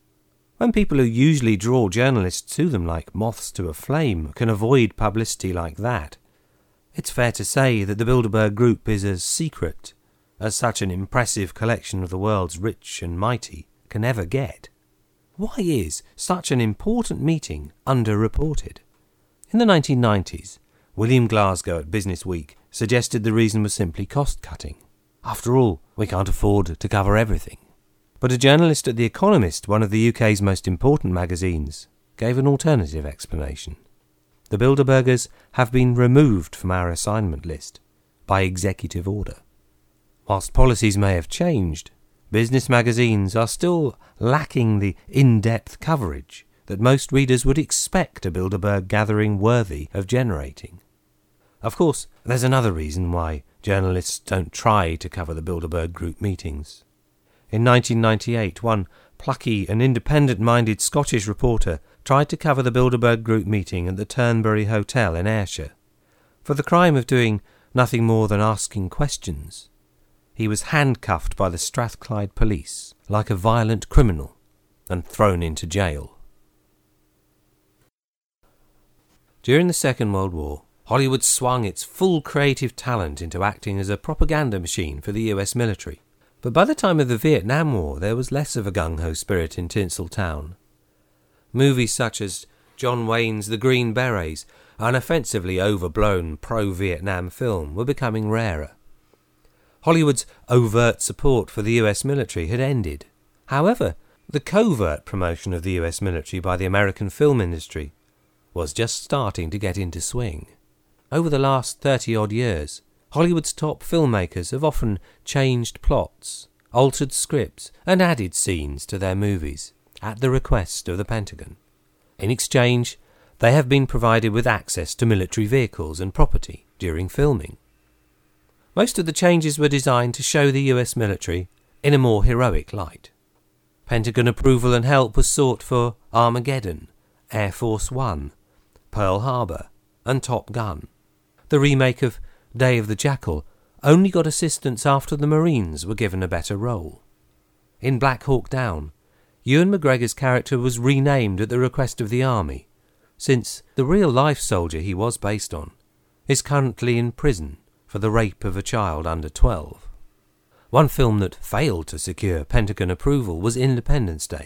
When people who usually draw journalists to them like moths to a flame can avoid publicity like that, it's fair to say that the Bilderberg Group is as secret as such an impressive collection of the world's rich and mighty can ever get. Why is such an important meeting underreported? In the 1990s, William Glasgow at Business Week suggested the reason was simply cost-cutting. After all, we can't afford to cover everything. But a journalist at The Economist, one of the UK's most important magazines, gave an alternative explanation. The Bilderbergers have been removed from our assignment list by executive order. Whilst policies may have changed, business magazines are still lacking the in-depth coverage that most readers would expect a Bilderberg gathering worthy of generating. Of course, there's another reason why journalists don't try to cover the Bilderberg Group meetings. In 1998, one plucky and independent-minded Scottish reporter tried to cover the Bilderberg Group meeting at the Turnberry Hotel in Ayrshire. For the crime of doing nothing more than asking questions, he was handcuffed by the Strathclyde police like a violent criminal and thrown into jail. During the Second World War, Hollywood swung its full creative talent into acting as a propaganda machine for the US military. But by the time of the Vietnam War, there was less of a gung-ho spirit in Tinseltown. Movies such as John Wayne's The Green Berets, an offensively overblown pro-Vietnam film, were becoming rarer. Hollywood's overt support for the US military had ended. However, the covert promotion of the US military by the American film industry was just starting to get into swing. Over the last 30-odd years, Hollywood's top filmmakers have often changed plots, altered scripts, and added scenes to their movies at the request of the Pentagon. In exchange, they have been provided with access to military vehicles and property during filming. Most of the changes were designed to show the US military in a more heroic light. Pentagon approval and help was sought for Armageddon, Air Force One, Pearl Harbor, and Top Gun. The remake of Day of the Jackal only got assistance after the Marines were given a better role. In Black Hawk Down, Ewan McGregor's character was renamed at the request of the Army, since the real-life soldier he was based on is currently in prison for the rape of a child under 12. One film that failed to secure Pentagon approval was Independence Day,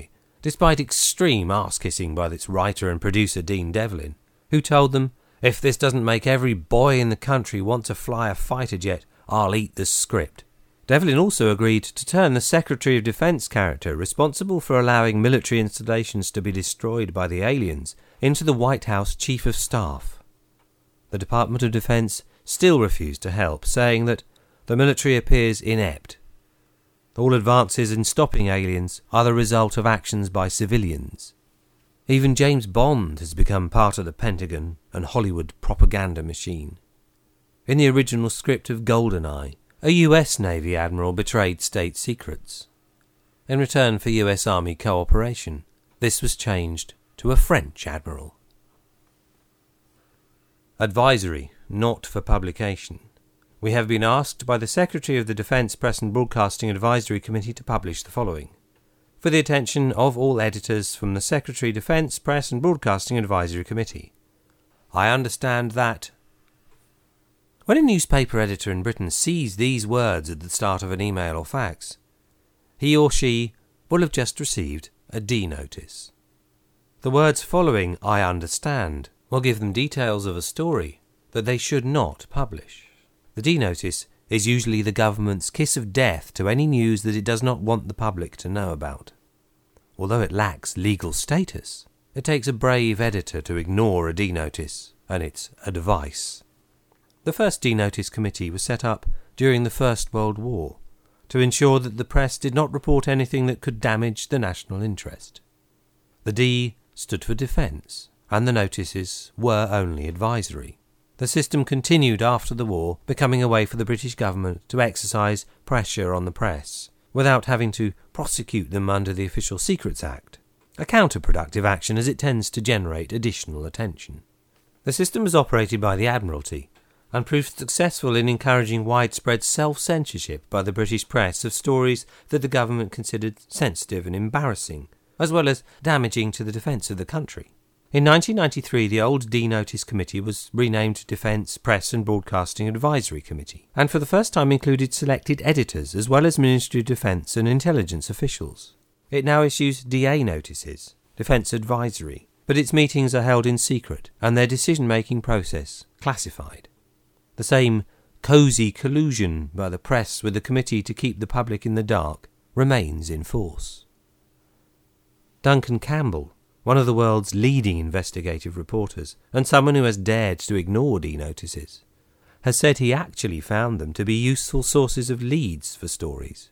despite extreme arse-kissing by its writer and producer Dean Devlin, who told them, "If this doesn't make every boy in the country want to fly a fighter jet, I'll eat the script." Devlin also agreed to turn the Secretary of Defence character responsible for allowing military installations to be destroyed by the aliens into the White House Chief of Staff. The Department of Defence still refused to help, saying that the military appears inept. All advances in stopping aliens are the result of actions by civilians. Even James Bond has become part of the Pentagon and Hollywood propaganda machine. In the original script of GoldenEye, a US Navy admiral betrayed state secrets. In return for US Army cooperation, this was changed to a French admiral. Advisory, not for publication. We have been asked by the Secretary of the Defence Press and Broadcasting Advisory Committee to publish the following. For the attention of all editors from the Secretary Defence Press and Broadcasting Advisory Committee. I understand that when a newspaper editor in Britain sees these words at the start of an email or fax, he or she will have just received a D notice. The words following "I understand" will give them details of a story that they should not publish. The D notice is usually the government's kiss of death to any news that it does not want the public to know about. Although it lacks legal status, it takes a brave editor to ignore a D notice and its advice. The first D notice committee was set up during the First World War to ensure that the press did not report anything that could damage the national interest. The D stood for defence, and the notices were only advisory. The system continued after the war, becoming a way for the British government to exercise pressure on the press, without having to prosecute them under the Official Secrets Act, a counterproductive action as it tends to generate additional attention. The system was operated by the Admiralty, and proved successful in encouraging widespread self-censorship by the British press of stories that the government considered sensitive and embarrassing, as well as damaging to the defence of the country. In 1993, the old D-Notice Committee was renamed Defence, Press and Broadcasting Advisory Committee, and for the first time included selected editors as well as Ministry of Defence and intelligence officials. It now issues DA notices, Defence Advisory, but its meetings are held in secret and their decision-making process classified. The same cosy collusion by the press with the committee to keep the public in the dark remains in force. Duncan Campbell, one of the world's leading investigative reporters, and someone who has dared to ignore D-notices, has said he actually found them to be useful sources of leads for stories.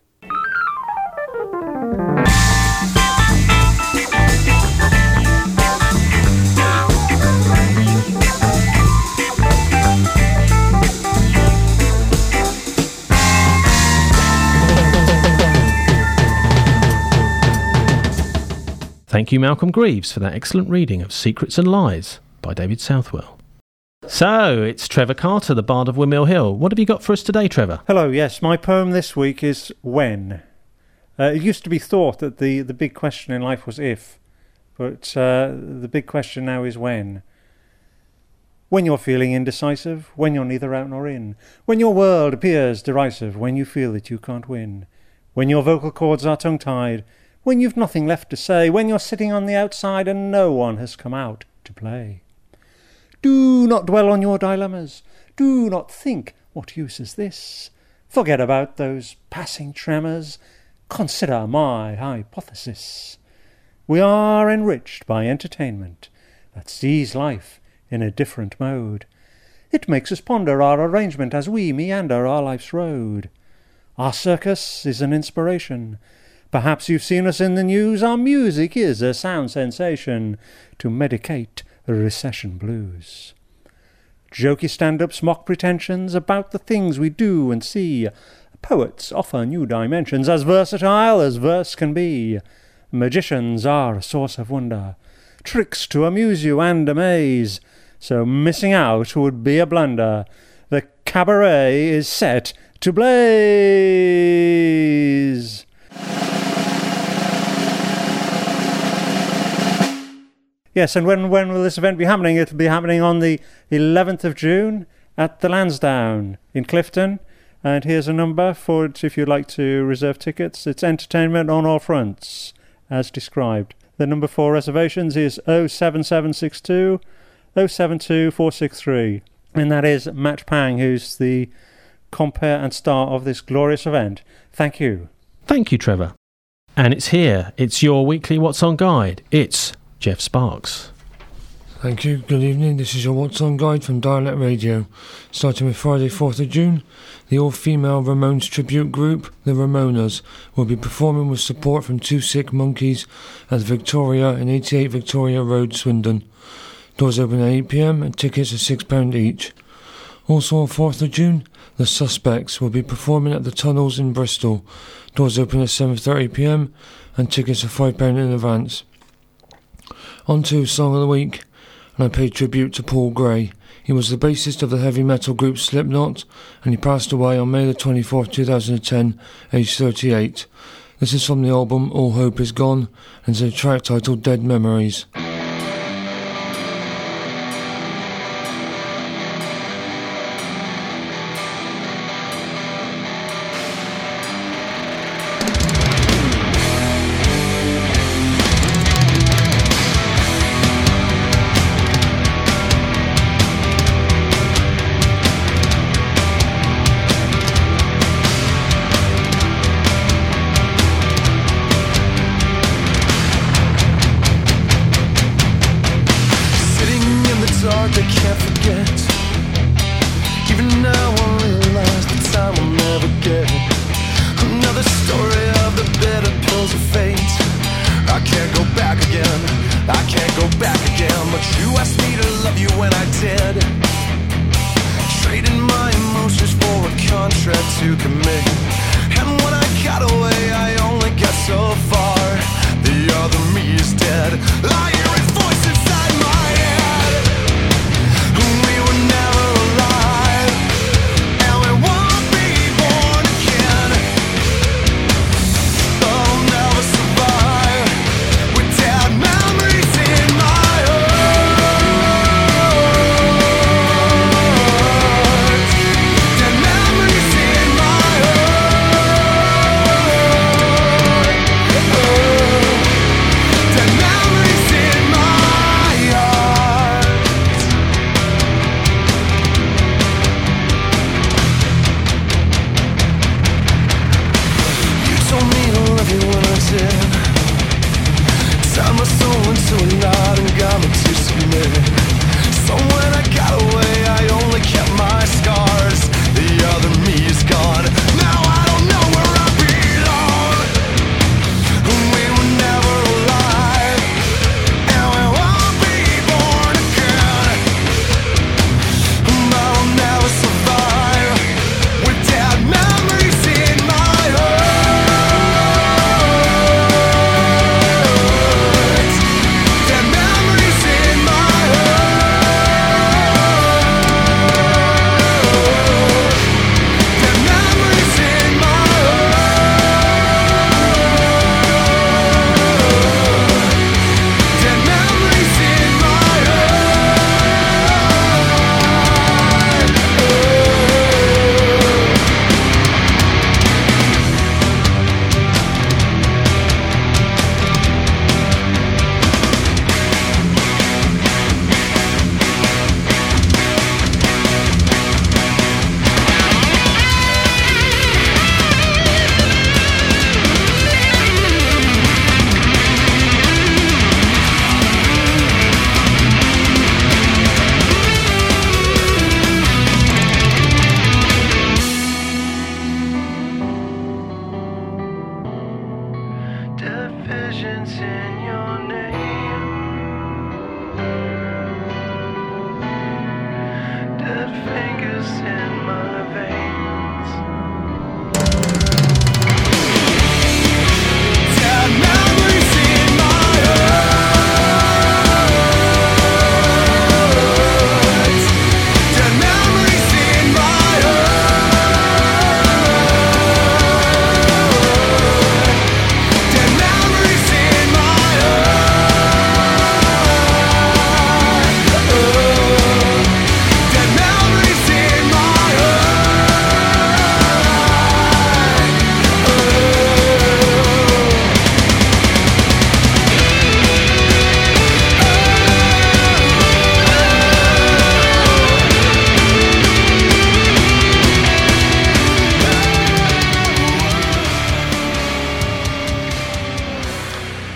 Thank you, Malcolm Greaves, for that excellent reading of Secrets and Lies by David Southwell. So, it's Trevor Carter, the Bard of Windmill Hill. What have you got for us today, Trevor? Hello, yes. My poem this week is When. It used to be thought that the big question in life was if, but the big question now is when. When you're feeling indecisive, when you're neither out nor in, when your world appears derisive, when you feel that you can't win, when your vocal cords are tongue-tied, when you've nothing left to say, when you're sitting on the outside and no one has come out to play. Do not dwell on your dilemmas. Do not think, what use is this? Forget about those passing tremors. Consider my hypothesis. We are enriched by entertainment that sees life in a different mode. It makes us ponder our arrangement as we meander our life's road. Our circus is an inspiration. Perhaps you've seen us in the news. Our music is a sound sensation to medicate the recession blues. Jokey stand-ups mock pretensions about the things we do and see. Poets offer new dimensions as versatile as verse can be. Magicians are a source of wonder, tricks to amuse you and amaze. So missing out would be a blunder. The cabaret is set to blaze. Yes, and when will this event be happening? It'll be happening on the 11th of June at the Lansdowne in Clifton. And here's a number for it if you'd like to reserve tickets. It's entertainment on all fronts, as described. The number for reservations is 07762 072 463. And that is Matt Pang, who's the compere and star of this glorious event. Thank you. Thank you, Trevor. And it's here. It's your weekly What's On guide. It's Jeff Sparks. Thank you. Good evening. This is your What's On guide from Dialect Radio. Starting with Friday, 4th of June, the all-female Ramones tribute group, the Ramonas, will be performing with support from Two Sick Monkeys at Victoria in 88 Victoria Road, Swindon. Doors open at 8 p.m. and tickets are £6 each. Also on 4th of June, the Suspects will be performing at the Tunnels in Bristol. Doors open at 7:30 p.m. and tickets are £5 in advance. On to Song of the Week, and I pay tribute to Paul Gray. He was the bassist of the heavy metal group Slipknot, and he passed away on May the 24th, 2010, aged 38. This is from the album All Hope Is Gone, and it's a track titled Dead Memories.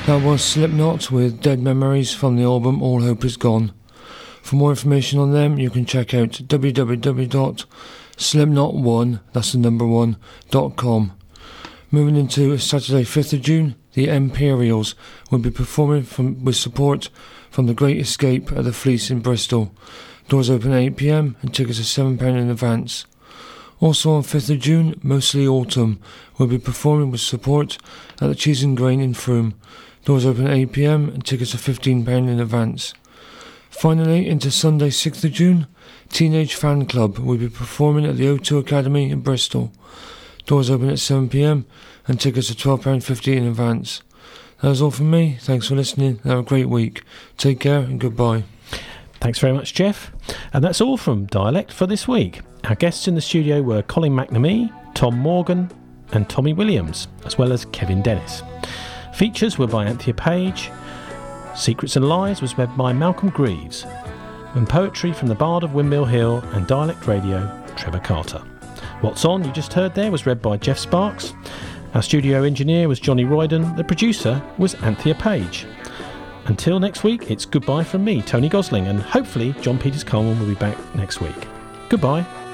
That was Slipknot with Dead Memories from the album All Hope Is Gone. For more information on them, you can check out www.slipknot1, that's the number 1.com. Moving into Saturday 5th of June, the Imperials will be performing with support from The Great Escape at the Fleece in Bristol. Doors open at 8 p.m. and tickets are £7 in advance. Also on 5th of June, Mostly Autumn will be performing with support at the Cheese and Grain in Frome. Doors open at 8 p.m. and tickets are £15 in advance. Finally, into Sunday 6th of June, Teenage Fan Club will be performing at the O2 Academy in Bristol. Doors open at 7 p.m. and tickets are £12.50 in advance. That is all from me. Thanks for listening and have a great week. Take care and goodbye. Thanks very much, Jeff. And that's all from Dialect for this week. Our guests in the studio were Colin McNamee, Tom Morgan and Tommy Williams, as well as Kevin Dennis. Features were by Anthea Page. Secrets and Lies was read by Malcolm Greaves. And poetry from the Bard of Windmill Hill and Dialect Radio, Trevor Carter. What's On, you just heard there, was read by Jeff Sparks. Our studio engineer was Johnny Royden. The producer was Anthea Page. Until next week, it's goodbye from me, Tony Gosling, and hopefully John Peters Coleman will be back next week. Goodbye.